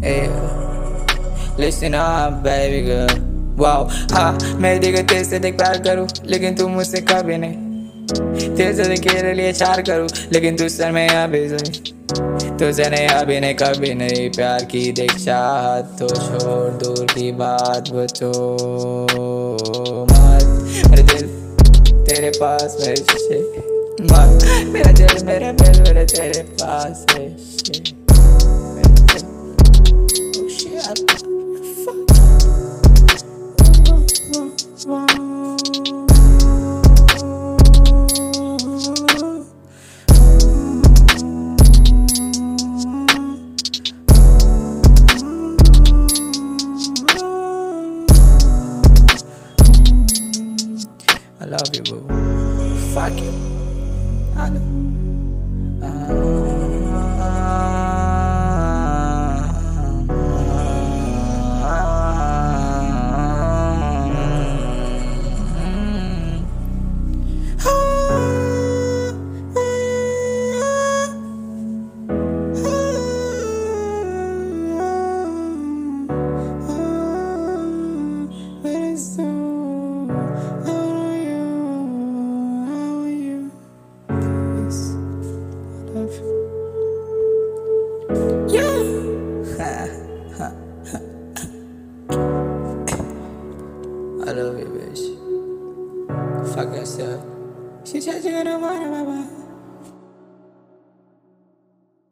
Hey, listen up baby girl. Wow, हाँ मैं देखो तेरे से देख प्यार करूँ, लेकिन तू मुझसे कभी नहीं। तेरे से देख तेरे लिए चार करूँ, लेकिन तू सर में अभी नहीं। तुझसे नहीं अभी नहीं कभी नहीं। प्यार की देख चाहत तो छोड़, दूर की बात बचो मत। मेरे दिल तेरे पास मेरे शीशे मत। मेरा दिल मेरे दिल मेरे तेरे पास है। I love you, boo. Fuck you. I know. I love you, bitch. Fuck yourself. She said you're gonna want